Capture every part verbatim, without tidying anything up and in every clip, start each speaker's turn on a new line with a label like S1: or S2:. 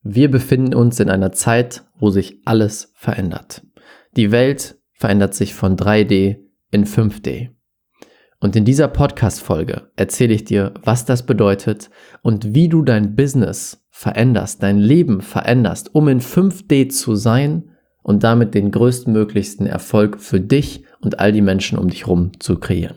S1: Wir befinden uns in einer Zeit, wo sich alles verändert. Die Welt verändert sich von drei D in fünf D. Und in dieser Podcast-Folge erzähle ich dir, was das bedeutet und wie du dein Business veränderst, dein Leben veränderst, um in fünf D zu sein und damit den größtmöglichsten Erfolg für dich und all die Menschen um dich herum zu kreieren.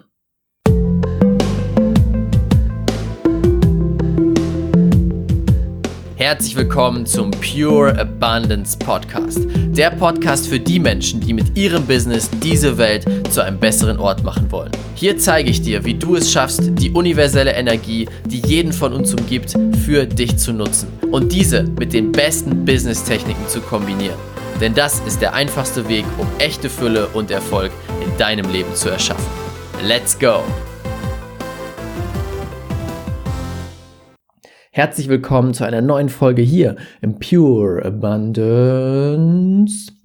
S1: Herzlich willkommen zum Pure Abundance Podcast. Der Podcast für die Menschen, die mit ihrem Business diese Welt zu einem besseren Ort machen wollen. Hier zeige ich dir, wie du es schaffst, die universelle Energie, die jeden von uns umgibt, für dich zu nutzen und diese mit den besten Business-Techniken zu kombinieren. Denn das ist der einfachste Weg, um echte Fülle und Erfolg in deinem Leben zu erschaffen. Let's go! Herzlich willkommen zu einer neuen Folge hier im Pure Abundance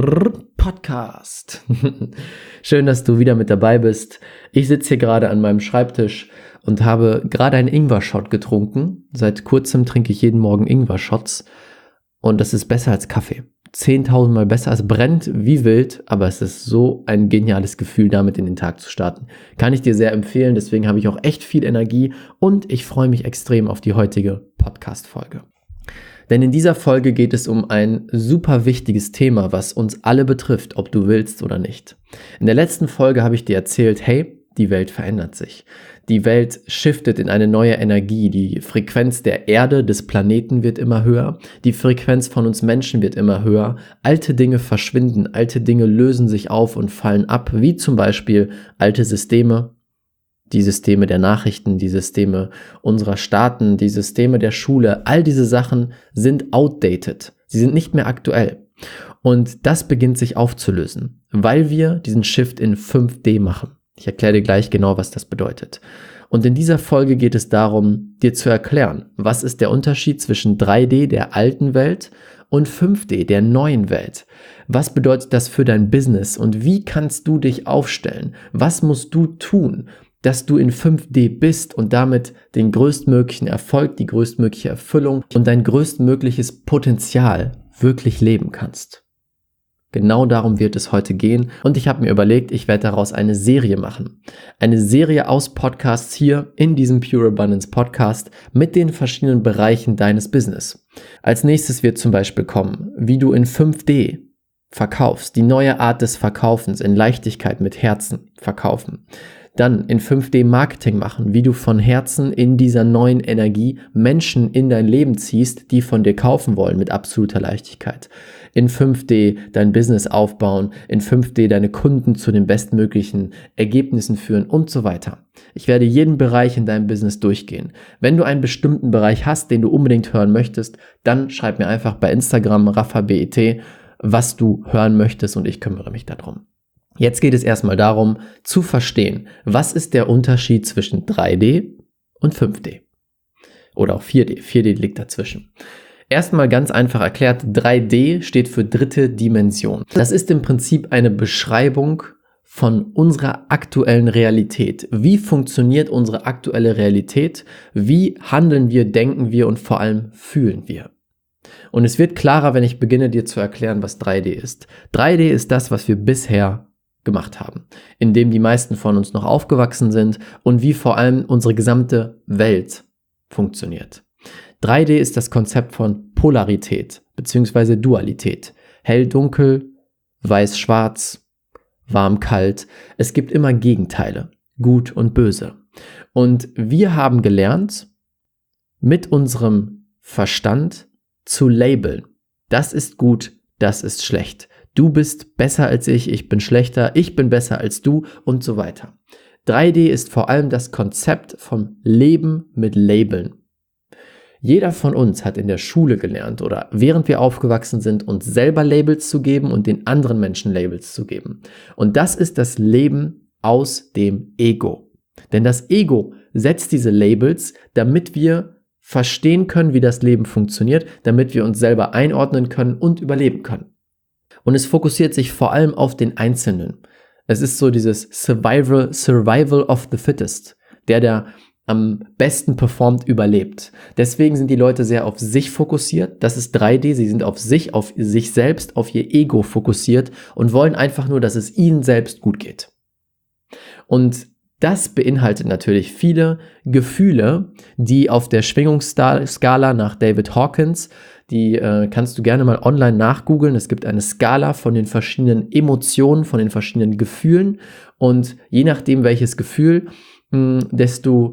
S1: Podcast. Schön, dass du wieder mit dabei bist. Ich sitze hier gerade an meinem Schreibtisch und habe gerade einen Ingwer-Shot getrunken. Seit kurzem trinke ich jeden Morgen Ingwer-Shots und das ist besser als Kaffee. zehntausend Mal besser. Es brennt wie wild, aber es ist so ein geniales Gefühl, damit in den Tag zu starten. Kann ich dir sehr empfehlen, deswegen habe ich auch echt viel Energie und ich freue mich extrem auf die heutige Podcast-Folge. Denn in dieser Folge geht es um ein super wichtiges Thema, was uns alle betrifft, ob du willst oder nicht. In der letzten Folge habe ich dir erzählt, hey, die Welt verändert sich. Die Welt shiftet in eine neue Energie. Die Frequenz der Erde, des Planeten wird immer höher. Die Frequenz von uns Menschen wird immer höher. Alte Dinge verschwinden. Alte Dinge lösen sich auf und fallen ab, wie zum Beispiel alte Systeme, die Systeme der Nachrichten, die Systeme unserer Staaten, die Systeme der Schule. All diese Sachen sind outdated. Sie sind nicht mehr aktuell. Und das beginnt sich aufzulösen, weil wir diesen Shift in fünf D machen. Ich erkläre dir gleich genau, was das bedeutet. Und in dieser Folge geht es darum, dir zu erklären, was ist der Unterschied zwischen drei D, der alten Welt, und fünf D, der neuen Welt. Was bedeutet das für dein Business und wie kannst du dich aufstellen? Was musst du tun, dass du in fünf D bist und damit den größtmöglichen Erfolg, die größtmögliche Erfüllung und dein größtmögliches Potenzial wirklich leben kannst? Genau darum wird es heute gehen und ich habe mir überlegt, ich werde daraus eine Serie machen. Eine Serie aus Podcasts hier in diesem Pure Abundance Podcast mit den verschiedenen Bereichen deines Business. Als nächstes wird zum Beispiel kommen, wie du in fünf D verkaufst, die neue Art des Verkaufens in Leichtigkeit mit Herzen verkaufen. Dann in fünf D Marketing machen, wie du von Herzen in dieser neuen Energie Menschen in dein Leben ziehst, die von dir kaufen wollen mit absoluter Leichtigkeit. In fünf D dein Business aufbauen, in fünf D deine Kunden zu den bestmöglichen Ergebnissen führen und so weiter. Ich werde jeden Bereich in deinem Business durchgehen. Wenn du einen bestimmten Bereich hast, den du unbedingt hören möchtest, dann schreib mir einfach bei Instagram raffabet, was du hören möchtest und ich kümmere mich darum. Jetzt geht es erstmal darum, zu verstehen, was ist der Unterschied zwischen drei D und fünf D? Oder auch vier D. vier D liegt dazwischen. Erstmal ganz einfach erklärt, drei D steht für dritte Dimension. Das ist im Prinzip eine Beschreibung von unserer aktuellen Realität. Wie funktioniert unsere aktuelle Realität? Wie handeln wir, denken wir und vor allem fühlen wir? Und es wird klarer, wenn ich beginne, dir zu erklären, was drei D ist. drei D ist das, was wir bisher gemacht haben, in dem die meisten von uns noch aufgewachsen sind und wie vor allem unsere gesamte Welt funktioniert. drei D ist das Konzept von Polarität bzw. Dualität. Hell-dunkel, weiß-schwarz, warm-kalt. Es gibt immer Gegenteile, gut und böse. Und wir haben gelernt, mit unserem Verstand zu labeln. Das ist gut, das ist schlecht. Du bist besser als ich, ich bin schlechter, ich bin besser als du und so weiter. drei D ist vor allem das Konzept vom Leben mit Labeln. Jeder von uns hat in der Schule gelernt oder während wir aufgewachsen sind, uns selber Labels zu geben und den anderen Menschen Labels zu geben. Und das ist das Leben aus dem Ego. Denn das Ego setzt diese Labels, damit wir verstehen können, wie das Leben funktioniert, damit wir uns selber einordnen können und überleben können. Und es fokussiert sich vor allem auf den Einzelnen. Es ist so dieses Survival, Survival of the Fittest. Der, der am besten performt, überlebt. Deswegen sind die Leute sehr auf sich fokussiert. Das ist drei D. Sie sind auf sich, auf sich selbst, auf ihr Ego fokussiert und wollen einfach nur, dass es ihnen selbst gut geht. Und das beinhaltet natürlich viele Gefühle, die auf der Schwingungsskala nach David Hawkins, die äh, kannst du gerne mal online nachgoogeln. Es gibt eine Skala von den verschiedenen Emotionen, von den verschiedenen Gefühlen und je nachdem welches Gefühl, mh, desto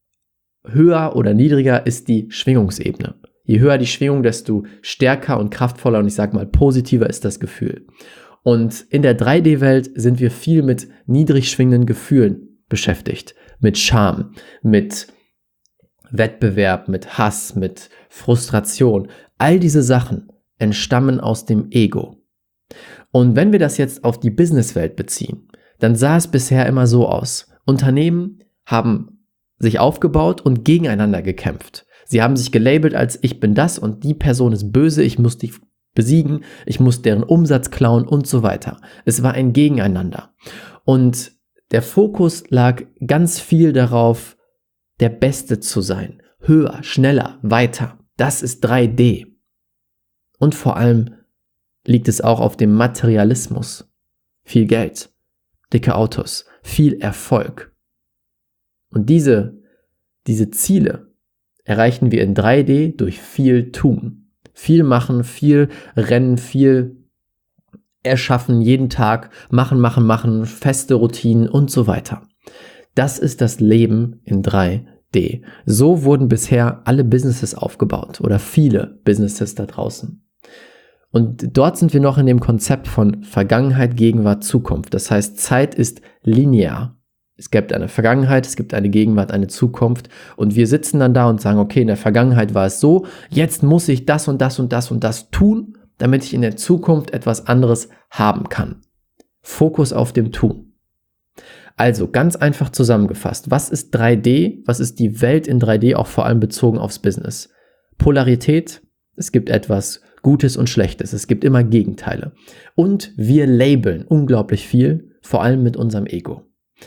S1: höher oder niedriger ist die Schwingungsebene. Je höher die Schwingung, desto stärker und kraftvoller und ich sage mal positiver ist das Gefühl. Und in der drei D-Welt sind wir viel mit niedrig schwingenden Gefühlen beschäftigt. Mit Scham, mit Wettbewerb, mit Hass, mit Frustration. All diese Sachen entstammen aus dem Ego. Und wenn wir das jetzt auf die Businesswelt beziehen, dann sah es bisher immer so aus. Unternehmen haben sich aufgebaut und gegeneinander gekämpft. Sie haben sich gelabelt als ich bin das und die Person ist böse, ich muss die besiegen, ich muss deren Umsatz klauen und so weiter. Es war ein Gegeneinander. Und der Fokus lag ganz viel darauf, der Beste zu sein. Höher, schneller, weiter. Das ist drei D. Und vor allem liegt es auch auf dem Materialismus. Viel Geld, dicke Autos, viel Erfolg. Und diese, diese Ziele erreichen wir in drei D durch viel Tun. Viel machen, viel rennen, viel erschaffen, jeden Tag machen, machen, machen, feste Routinen und so weiter. Das ist das Leben in drei D. So wurden bisher alle Businesses aufgebaut oder viele Businesses da draußen. Und dort sind wir noch in dem Konzept von Vergangenheit, Gegenwart, Zukunft. Das heißt, Zeit ist linear. Es gibt eine Vergangenheit, es gibt eine Gegenwart, eine Zukunft und wir sitzen dann da und sagen, okay, in der Vergangenheit war es so, jetzt muss ich das und das und das und das tun, damit ich in der Zukunft etwas anderes haben kann. Fokus auf dem Tun. Also ganz einfach zusammengefasst, was ist drei D, was ist die Welt in drei D, auch vor allem bezogen aufs Business? Polarität, es gibt etwas Gutes und Schlechtes, es gibt immer Gegenteile. Und wir labeln unglaublich viel, vor allem mit unserem Ego.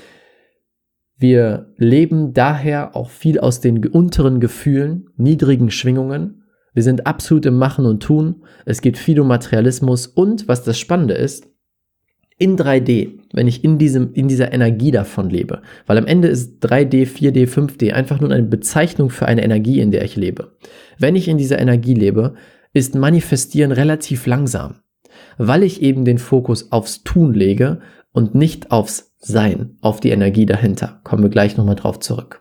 S1: Wir leben daher auch viel aus den unteren Gefühlen, niedrigen Schwingungen. Wir sind absolut im Machen und Tun. Es geht viel um Materialismus und, was das Spannende ist, in drei D, wenn ich in diesem, in dieser Energie davon lebe, weil am Ende ist drei D, vier D, fünf D einfach nur eine Bezeichnung für eine Energie, in der ich lebe. Wenn ich in dieser Energie lebe, ist Manifestieren relativ langsam, weil ich eben den Fokus aufs Tun lege und nicht aufs Sein, auf die Energie dahinter. Kommen wir gleich nochmal drauf zurück.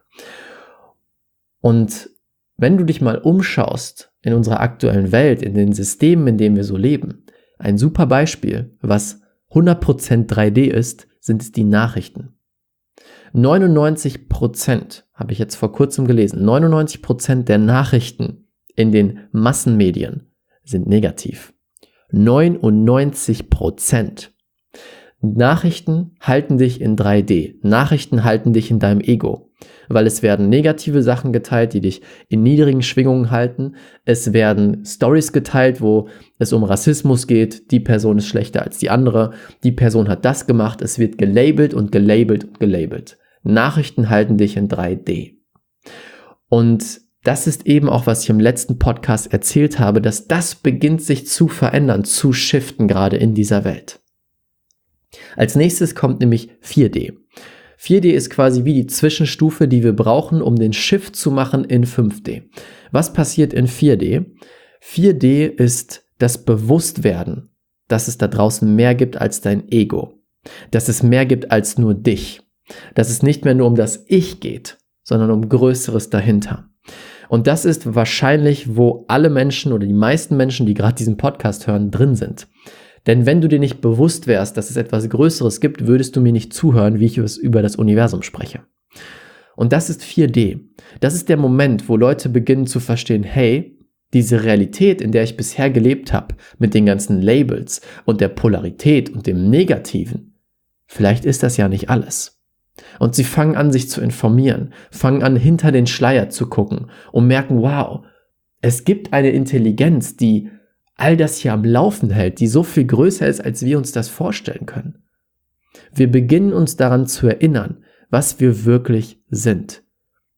S1: Und wenn du dich mal umschaust in unserer aktuellen Welt, in den Systemen, in denen wir so leben, ein super Beispiel, was hundert Prozent drei D ist, sind es die Nachrichten. neunundneunzig Prozent, habe ich jetzt vor kurzem gelesen, neunundneunzig Prozent der Nachrichten in den Massenmedien sind negativ. neunundneunzig Prozent. Nachrichten halten dich in drei D. Nachrichten halten dich in deinem Ego, weil es werden negative Sachen geteilt, die dich in niedrigen Schwingungen halten. Es werden Stories geteilt, wo es um Rassismus geht. Die Person ist schlechter als die andere. Die Person hat das gemacht. Es wird gelabelt und gelabelt und gelabelt. Nachrichten halten dich in drei D. Und das ist eben auch, was ich im letzten Podcast erzählt habe, dass das beginnt sich zu verändern, zu shiften gerade in dieser Welt. Als nächstes kommt nämlich vier D. vier D ist quasi wie die Zwischenstufe, die wir brauchen, um den Shift zu machen in fünf D. Was passiert in vier D? vier D ist das Bewusstwerden, dass es da draußen mehr gibt als dein Ego. Dass es mehr gibt als nur dich. Dass es nicht mehr nur um das Ich geht, sondern um Größeres dahinter. Und das ist wahrscheinlich, wo alle Menschen oder die meisten Menschen, die gerade diesen Podcast hören, drin sind. Denn wenn du dir nicht bewusst wärst, dass es etwas Größeres gibt, würdest du mir nicht zuhören, wie ich über das Universum spreche. Und das ist vier D. Das ist der Moment, wo Leute beginnen zu verstehen, hey, diese Realität, in der ich bisher gelebt habe, mit den ganzen Labels und der Polarität und dem Negativen, vielleicht ist das ja nicht alles. Und sie fangen an, sich zu informieren, fangen an, hinter den Schleier zu gucken und merken, wow, es gibt eine Intelligenz, die all das hier am Laufen hält, die so viel größer ist, als wir uns das vorstellen können. Wir beginnen uns daran zu erinnern, was wir wirklich sind.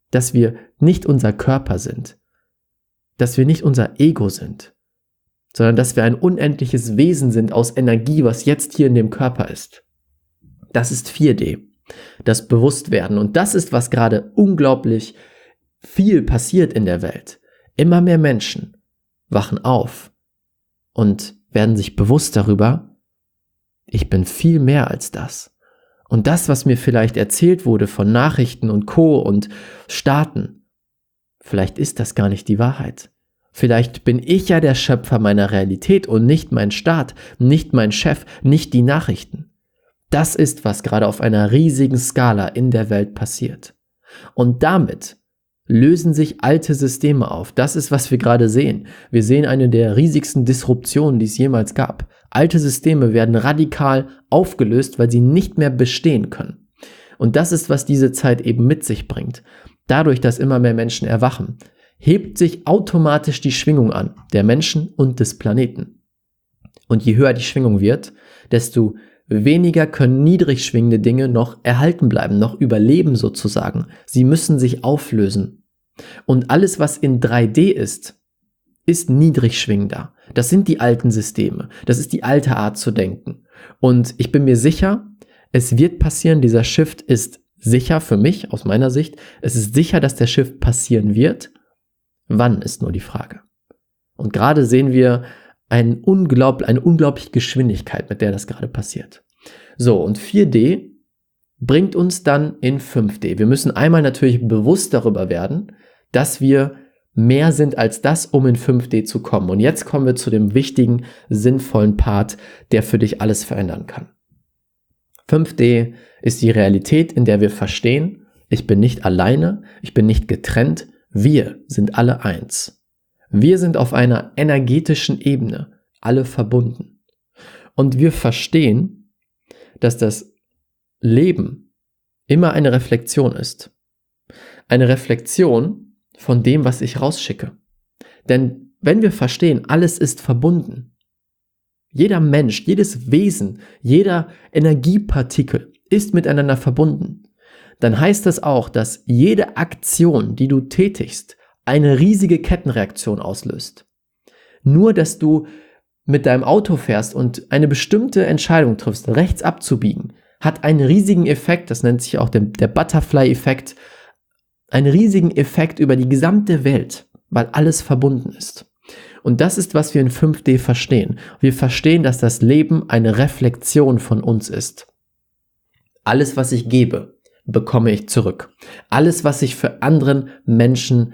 S1: dass wir nicht unser Körper sind, dass wir nicht unser Ego sind, sondern dass wir ein unendliches Wesen sind aus Energie, was jetzt hier in dem Körper ist. Das ist vier D, das Bewusstwerden. Und das ist, was gerade unglaublich viel passiert in der Welt. Immer mehr Menschen wachen auf und werden sich bewusst darüber, ich bin viel mehr als das. Und das, was mir vielleicht erzählt wurde von Nachrichten und Co. und Staaten, vielleicht ist das gar nicht die Wahrheit. Vielleicht bin ich ja der Schöpfer meiner Realität und nicht mein Staat, nicht mein Chef, nicht die Nachrichten. Das ist, was gerade auf einer riesigen Skala in der Welt passiert. Und damit lösen sich alte Systeme auf. Das ist, was wir gerade sehen. Wir sehen eine der riesigsten Disruptionen, die es jemals gab. Alte Systeme werden radikal aufgelöst, weil sie nicht mehr bestehen können. Und das ist, was diese Zeit eben mit sich bringt. Dadurch, dass immer mehr Menschen erwachen, hebt sich automatisch die Schwingung an, der Menschen und des Planeten. Und je höher die Schwingung wird, desto weniger können niedrig schwingende Dinge noch erhalten bleiben, noch überleben sozusagen. Sie müssen sich auflösen. Und alles, was in drei D ist, ist niedrig schwingender. Das sind die alten Systeme. Das ist die alte Art zu denken. Und ich bin mir sicher, es wird passieren. Dieser Shift ist sicher für mich, aus meiner Sicht. Es ist sicher, dass der Shift passieren wird. Wann ist nur die Frage. Und gerade sehen wir ein unglaublich, eine unglaubliche Geschwindigkeit, mit der das gerade passiert. So, und vier D bringt uns dann in fünf D. Wir müssen einmal natürlich bewusst darüber werden, dass wir mehr sind als das, um in fünf D zu kommen. Und jetzt kommen wir zu dem wichtigen, sinnvollen Part, der für dich alles verändern kann. fünf D ist die Realität, in der wir verstehen, ich bin nicht alleine, ich bin nicht getrennt, wir sind alle eins. Wir sind auf einer energetischen Ebene, alle verbunden. Und wir verstehen, dass das Leben immer eine Reflexion ist. Eine Reflexion von dem, was ich rausschicke. Denn wenn wir verstehen, alles ist verbunden, jeder Mensch, jedes Wesen, jeder Energiepartikel ist miteinander verbunden, dann heißt das auch, dass jede Aktion, die du tätigst, eine riesige Kettenreaktion auslöst. Nur, dass du mit deinem Auto fährst und eine bestimmte Entscheidung triffst, rechts abzubiegen, hat einen riesigen Effekt, das nennt sich auch der, der Butterfly-Effekt, einen riesigen Effekt über die gesamte Welt, weil alles verbunden ist. Und das ist, was wir in fünf D verstehen. Wir verstehen, dass das Leben eine Reflexion von uns ist. Alles, was ich gebe, bekomme ich zurück. Alles, was ich für anderen Menschen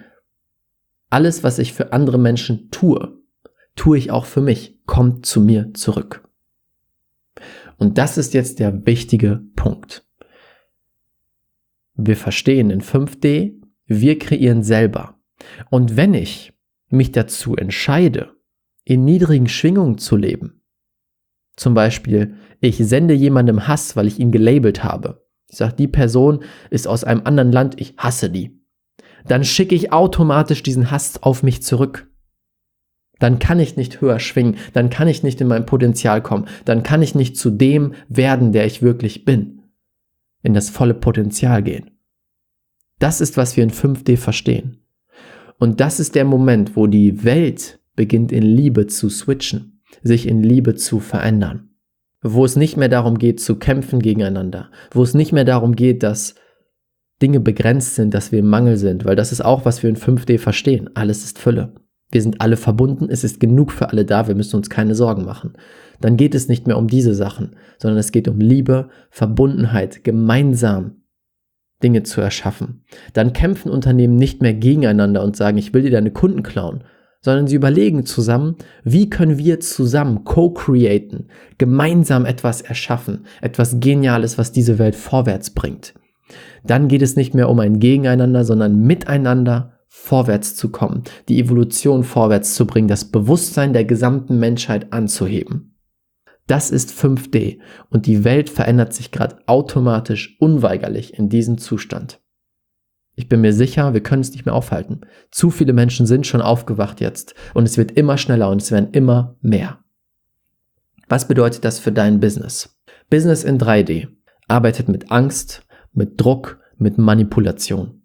S1: Alles, was ich für andere Menschen tue, tue ich auch für mich, kommt zu mir zurück. Und das ist jetzt der wichtige Punkt. Wir verstehen in fünf D, wir kreieren selber. Und wenn ich mich dazu entscheide, in niedrigen Schwingungen zu leben, zum Beispiel, ich sende jemandem Hass, weil ich ihn gelabelt habe. Ich sage, die Person ist aus einem anderen Land, ich hasse die. Dann schicke ich automatisch diesen Hass auf mich zurück. Dann kann ich nicht höher schwingen, dann kann ich nicht in mein Potenzial kommen, dann kann ich nicht zu dem werden, der ich wirklich bin, in das volle Potenzial gehen. Das ist, was wir in fünf D verstehen. Und das ist der Moment, wo die Welt beginnt in Liebe zu switchen, sich in Liebe zu verändern. Wo es nicht mehr darum geht, zu kämpfen gegeneinander, wo es nicht mehr darum geht, dass Dinge begrenzt sind, dass wir im Mangel sind, weil das ist auch, was wir in fünf D verstehen. Alles ist Fülle. Wir sind alle verbunden, es ist genug für alle da, wir müssen uns keine Sorgen machen. Dann geht es nicht mehr um diese Sachen, sondern es geht um Liebe, Verbundenheit, gemeinsam Dinge zu erschaffen. Dann kämpfen Unternehmen nicht mehr gegeneinander und sagen, ich will dir deine Kunden klauen, sondern sie überlegen zusammen, wie können wir zusammen co-createn, gemeinsam etwas erschaffen, etwas Geniales, was diese Welt vorwärts bringt. Dann geht es nicht mehr um ein Gegeneinander, sondern miteinander vorwärts zu kommen, die Evolution vorwärts zu bringen, das Bewusstsein der gesamten Menschheit anzuheben. Das ist fünf D und die Welt verändert sich gerade automatisch, unweigerlich in diesem Zustand. Ich bin mir sicher, wir können es nicht mehr aufhalten. Zu viele Menschen sind schon aufgewacht jetzt und es wird immer schneller und es werden immer mehr. Was bedeutet das für dein Business? Business in drei D arbeitet mit Angst, mit Druck, mit Manipulation.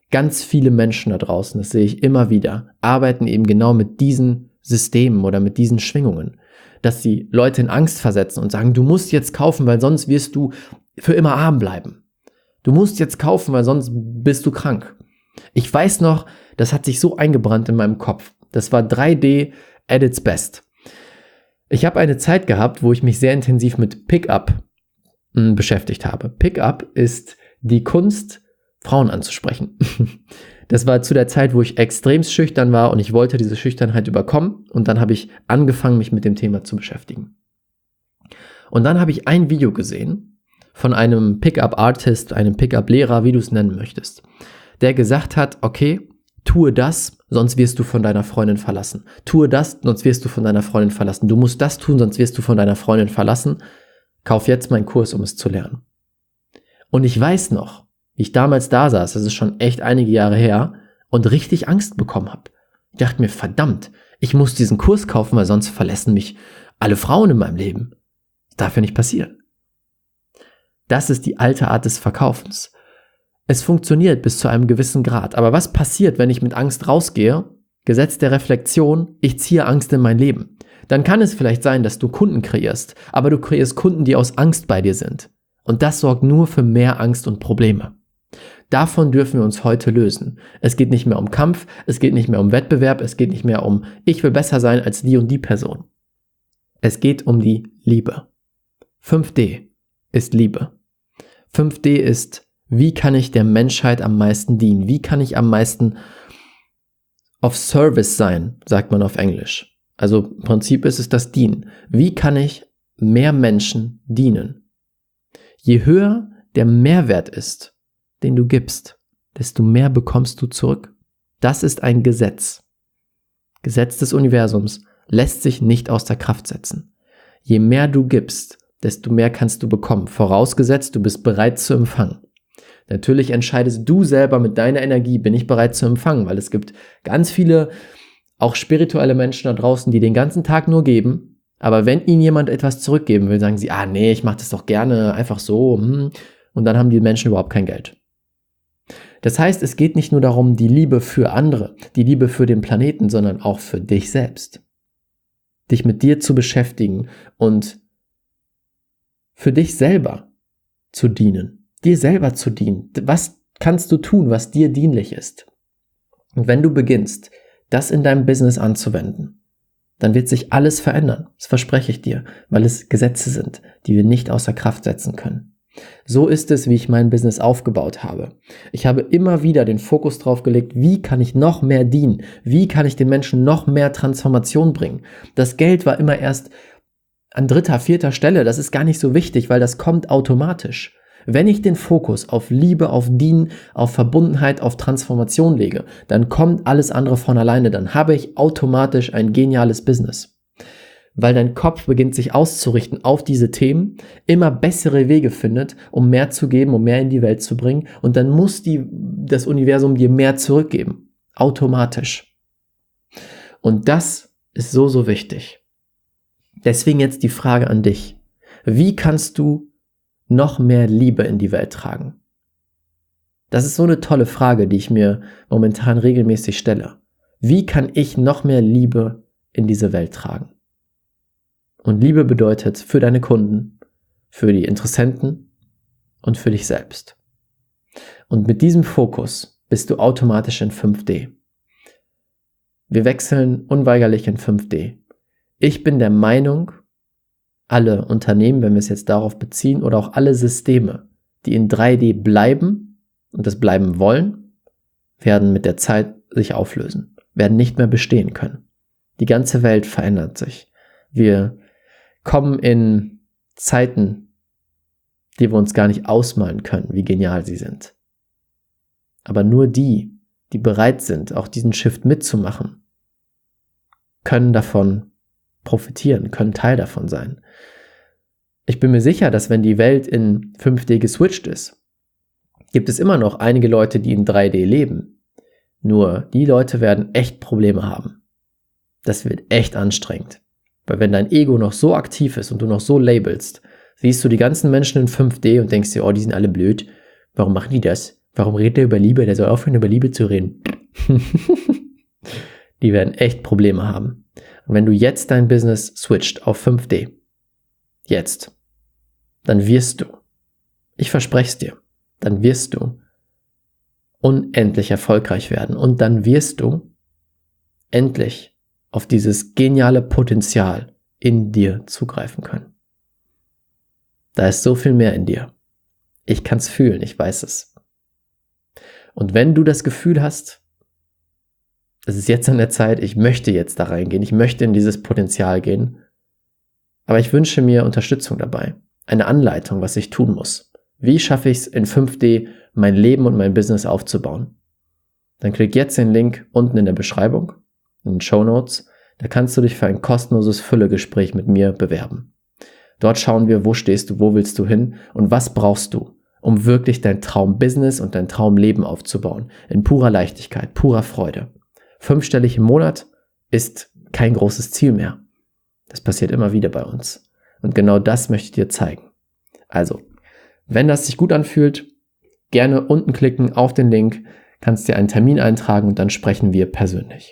S1: Ganz viele Menschen da draußen, das sehe ich immer wieder, arbeiten eben genau mit diesen Systemen oder mit diesen Schwingungen, dass sie Leute in Angst versetzen und sagen, du musst jetzt kaufen, weil sonst wirst du für immer arm bleiben. Du musst jetzt kaufen, weil sonst bist du krank. Ich weiß noch, das hat sich so eingebrannt in meinem Kopf. Das war drei D at its best. Ich habe eine Zeit gehabt, wo ich mich sehr intensiv mit Pickup mh, beschäftigt habe. Pickup ist die Kunst, Frauen anzusprechen. Das war zu der Zeit, wo ich extremst schüchtern war und ich wollte diese Schüchternheit überkommen und dann habe ich angefangen, mich mit dem Thema zu beschäftigen. Und dann habe ich ein Video gesehen von einem Pickup-Artist, einem Pickup-Lehrer, wie du es nennen möchtest, der gesagt hat, okay, tue das, sonst wirst du von deiner Freundin verlassen. Tue das, sonst wirst du von deiner Freundin verlassen. Du musst das tun, sonst wirst du von deiner Freundin verlassen. Kauf jetzt meinen Kurs, um es zu lernen. Und ich weiß noch, wie ich damals da saß, das ist schon echt einige Jahre her, und richtig Angst bekommen habe. Ich dachte mir, verdammt, ich muss diesen Kurs kaufen, weil sonst verlassen mich alle Frauen in meinem Leben. Das darf ja nicht passieren. Das ist die alte Art des Verkaufens. Es funktioniert bis zu einem gewissen Grad. Aber was passiert, wenn ich mit Angst rausgehe? Gesetz der Reflexion, ich ziehe Angst in mein Leben. Dann kann es vielleicht sein, dass du Kunden kreierst, aber du kreierst Kunden, die aus Angst bei dir sind. Und das sorgt nur für mehr Angst und Probleme. Davon dürfen wir uns heute lösen. Es geht nicht mehr um Kampf, es geht nicht mehr um Wettbewerb, es geht nicht mehr um, ich will besser sein als die und die Person. Es geht um die Liebe. fünf D ist Liebe. fünf D ist, wie kann ich der Menschheit am meisten dienen? Wie kann ich am meisten of Service sein, sagt man auf Englisch. Also im Prinzip ist es das Dienen. Wie kann ich mehr Menschen dienen? Je höher der Mehrwert ist, den du gibst, desto mehr bekommst du zurück. Das ist ein Gesetz. Gesetz des Universums lässt sich nicht aus der Kraft setzen. Je mehr du gibst, desto mehr kannst du bekommen, vorausgesetzt, du bist bereit zu empfangen. Natürlich entscheidest du selber mit deiner Energie, bin ich bereit zu empfangen, weil es gibt ganz viele, auch spirituelle Menschen da draußen, die den ganzen Tag nur geben, aber wenn ihnen jemand etwas zurückgeben will, sagen sie, ah nee, ich mache das doch gerne, einfach so, hm, und dann haben die Menschen überhaupt kein Geld. Das heißt, es geht nicht nur darum, die Liebe für andere, die Liebe für den Planeten, sondern auch für dich selbst. Dich mit dir zu beschäftigen und für dich selber zu dienen, dir selber zu dienen. Was kannst du tun, was dir dienlich ist? Und wenn du beginnst, das in deinem Business anzuwenden, dann wird sich alles verändern. Das verspreche ich dir, weil es Gesetze sind, die wir nicht außer Kraft setzen können. So ist es, wie ich mein Business aufgebaut habe. Ich habe immer wieder den Fokus drauf gelegt, wie kann ich noch mehr dienen? Wie kann ich den Menschen noch mehr Transformation bringen? Das Geld war immer erst an dritter, vierter Stelle. Das ist gar nicht so wichtig, weil das kommt automatisch. Wenn ich den Fokus auf Liebe, auf Dienen, auf Verbundenheit, auf Transformation lege, dann kommt alles andere von alleine. Dann habe ich automatisch ein geniales Business. Weil dein Kopf beginnt sich auszurichten auf diese Themen, immer bessere Wege findet, um mehr zu geben, um mehr in die Welt zu bringen. Und dann muss die, das Universum dir mehr zurückgeben. Automatisch. Und das ist so, so wichtig. Deswegen jetzt die Frage an dich. Wie kannst du noch mehr Liebe in die Welt tragen? Das ist so eine tolle Frage, die ich mir momentan regelmäßig stelle. Wie kann ich noch mehr Liebe in diese Welt tragen? Und Liebe bedeutet für deine Kunden, für die Interessenten und für dich selbst. Und mit diesem Fokus bist du automatisch in fünf D. Wir wechseln unweigerlich in fünf D. Ich bin der Meinung, alle Unternehmen, wenn wir es jetzt darauf beziehen, oder auch alle Systeme, die in drei D bleiben und das bleiben wollen, werden mit der Zeit sich auflösen, werden nicht mehr bestehen können. Die ganze Welt verändert sich. Wir kommen in Zeiten, die wir uns gar nicht ausmalen können, wie genial sie sind. Aber nur die, die bereit sind, auch diesen Shift mitzumachen, können davon profitieren, können Teil davon sein. Ich bin mir sicher, dass wenn die Welt in fünf D geswitcht ist, gibt es immer noch einige Leute, die in drei D leben. Nur die Leute werden echt Probleme haben. Das wird echt anstrengend. Weil wenn dein Ego noch so aktiv ist und du noch so labelst, siehst du die ganzen Menschen in fünf D und denkst dir, oh, die sind alle blöd. Warum machen die das? Warum redet er über Liebe? Der soll aufhören, über Liebe zu reden. Die werden echt Probleme haben. Und wenn du jetzt dein Business switcht auf fünf D, jetzt, dann wirst du, ich verspreche es dir, dann wirst du unendlich erfolgreich werden und dann wirst du endlich auf dieses geniale Potenzial in dir zugreifen können. Da ist so viel mehr in dir. Ich kann es fühlen, ich weiß es. Und wenn du das Gefühl hast, es ist jetzt an der Zeit, ich möchte jetzt da reingehen, ich möchte in dieses Potenzial gehen, aber ich wünsche mir Unterstützung dabei, eine Anleitung, was ich tun muss. Wie schaffe ich es in fünf D, mein Leben und mein Business aufzubauen? Dann klick jetzt den Link unten in der Beschreibung, in den Shownotes, da kannst du dich für ein kostenloses Füllegespräch mit mir bewerben. Dort schauen wir, wo stehst du, wo willst du hin und was brauchst du, um wirklich dein Traumbusiness und dein Traumleben aufzubauen, in purer Leichtigkeit, purer Freude. Fünfstellig im Monat ist kein großes Ziel mehr. Das passiert immer wieder bei uns. Und genau das möchte ich dir zeigen. Also, wenn das sich gut anfühlt, gerne unten klicken auf den Link, kannst dir einen Termin eintragen und dann sprechen wir persönlich.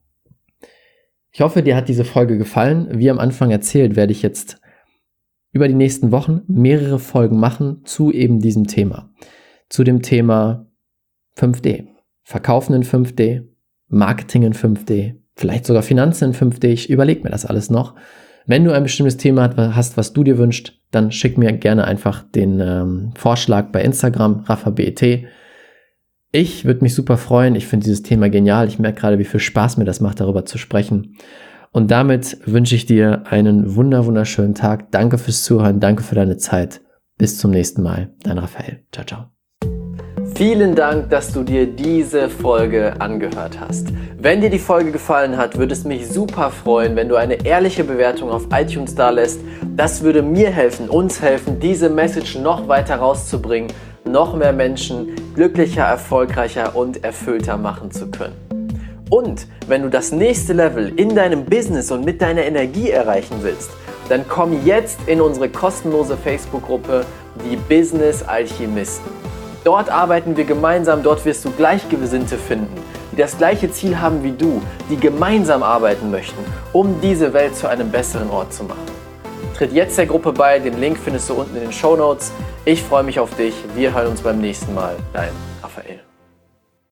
S1: Ich hoffe, dir hat diese Folge gefallen. Wie am Anfang erzählt, werde ich jetzt über die nächsten Wochen mehrere Folgen machen zu eben diesem Thema. Zu dem Thema fünf D. Verkaufen in fünf D, Marketing in fünf D, vielleicht sogar Finanzen in fünf D. Ich überlege mir das alles noch. Wenn du ein bestimmtes Thema hast, was du dir wünschst, dann schick mir gerne einfach den ähm, Vorschlag bei Instagram, RafaBET. Ich würde mich super freuen. Ich finde dieses Thema genial. Ich merke gerade, wie viel Spaß mir das macht, darüber zu sprechen. Und damit wünsche ich dir einen wunder, wunderschönen Tag. Danke fürs Zuhören. Danke für deine Zeit. Bis zum nächsten Mal. Dein Raphael. Ciao, ciao. Vielen Dank, dass du dir diese Folge angehört hast. Wenn dir die Folge gefallen hat, würde es mich super freuen, wenn du eine ehrliche Bewertung auf iTunes dalässt. Das würde mir helfen, uns helfen, diese Message noch weiter rauszubringen, noch mehr Menschen glücklicher, erfolgreicher und erfüllter machen zu können. Und wenn du das nächste Level in deinem Business und mit deiner Energie erreichen willst, dann komm jetzt in unsere kostenlose Facebook-Gruppe, die Business Alchemisten. Dort arbeiten wir gemeinsam, dort wirst du Gleichgesinnte finden, die das gleiche Ziel haben wie du, die gemeinsam arbeiten möchten, um diese Welt zu einem besseren Ort zu machen. Tritt jetzt der Gruppe bei, den Link findest du unten in den Shownotes. Ich freue mich auf dich, wir hören uns beim nächsten Mal. Dein Raphael.